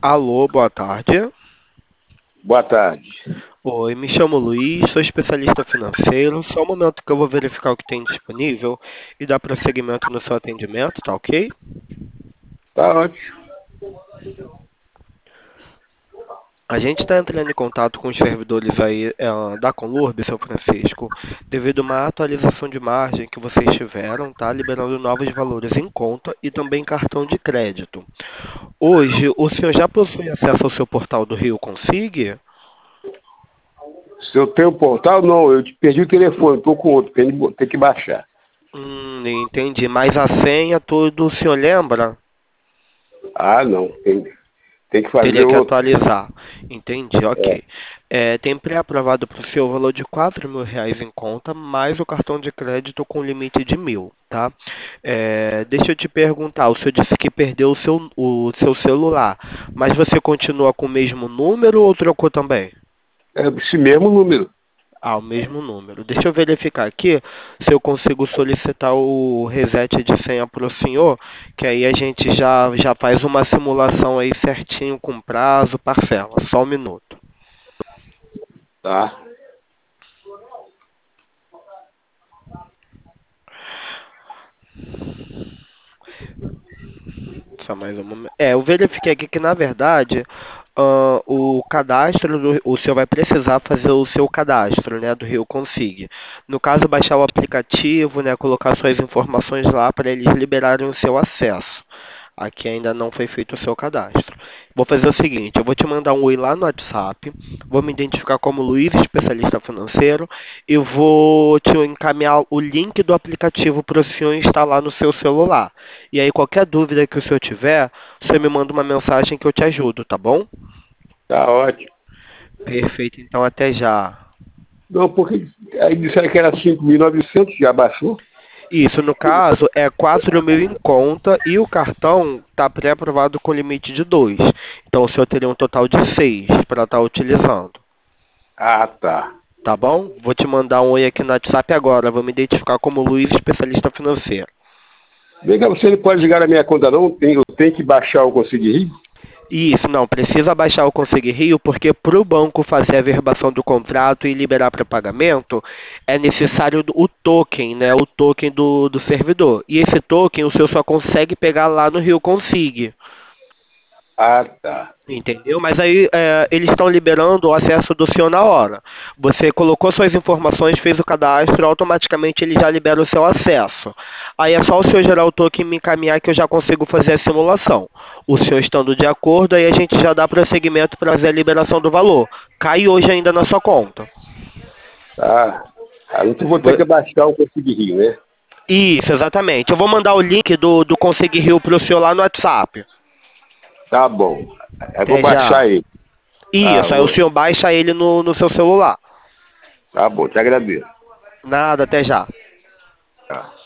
Alô, boa tarde. Boa tarde. Oi, me chamo Luiz, sou especialista financeiro. Só um momento que eu vou verificar o que tem disponível e dar prosseguimento no seu atendimento, tá ok? Tá ótimo. A gente está entrando em contato com os servidores aí da Conlurb, seu Francisco, devido a uma atualização de margem que vocês tiveram, tá? Liberando novos valores em conta e também cartão de crédito. Hoje, o senhor já possui acesso ao seu portal do Rio Consig? Se eu tenho portal, não, eu perdi o telefone, tô com outro, tem que baixar. Entendi. Mas a senha, tudo, o senhor lembra? Ah, não, tem que fazer Teria que outro. atualizar. Entendi, É, ok. Tem pré-aprovado para o senhor o valor de R$ 4.000 em conta, mais o cartão de crédito com limite de 1.000, tá? Deixa eu te perguntar, o senhor disse que perdeu o seu celular, mas você continua com o mesmo número ou trocou também? é esse mesmo número. Ah, o mesmo número. Deixa eu verificar aqui se eu consigo solicitar o reset de senha para o senhor, que aí a gente já faz uma simulação aí certinho com prazo, parcela. Só um minuto. Tá. Só mais um momento. Eu verifiquei aqui que na verdade o cadastro, o senhor vai precisar fazer o seu cadastro, né, do Rio Consig. No caso, baixar o aplicativo, né, colocar suas informações lá para eles liberarem o seu acesso. Aqui ainda não foi feito o seu cadastro. Vou fazer o seguinte, eu vou te mandar um oi lá no WhatsApp, vou me identificar como Luiz, especialista financeiro, e vou te encaminhar o link do aplicativo para o senhor instalar no seu celular. E aí, qualquer dúvida que o senhor tiver, você me manda uma mensagem que eu te ajudo, tá bom? Tá ótimo. Perfeito, então até já. Não, porque aí disseram que era 5.900, já baixou? Isso, no caso, é 4.000 em conta e o cartão está pré-aprovado com limite de 2. Então, o senhor teria um total de 6 para estar utilizando. Ah, tá. Tá bom? Vou te mandar um oi aqui no WhatsApp agora. Vou me identificar como Luiz, especialista financeiro. Vem cá, você não pode ligar na minha conta, não? Eu tenho que baixar o Conseguir Rir? Isso, não, precisa baixar o Conseg Rio, porque para o banco fazer a verbação do contrato e liberar para pagamento, é necessário o token, né? O token do servidor. E esse token o senhor só consegue pegar lá no Rio Consig. Ah, tá. Entendeu? Mas aí eles estão liberando o acesso do senhor na hora. Você colocou suas informações, fez o cadastro, automaticamente ele já libera o seu acesso. Aí é só o senhor gerar o token e me encaminhar que eu já consigo fazer a simulação. O senhor estando de acordo, aí a gente já dá prosseguimento para fazer a liberação do valor. Cai hoje ainda na sua conta. Tá. Ah, então vou ter Vo- que baixar o Conseguir Rir, né? Isso, exatamente. Eu vou mandar o link do Conseg Rio para o senhor lá no WhatsApp. Tá bom. Eu vou Até já. baixar ele. Tá, Isso, aí o senhor baixa ele no seu celular. tá bom, te agradeço. Nada, até já. Tá.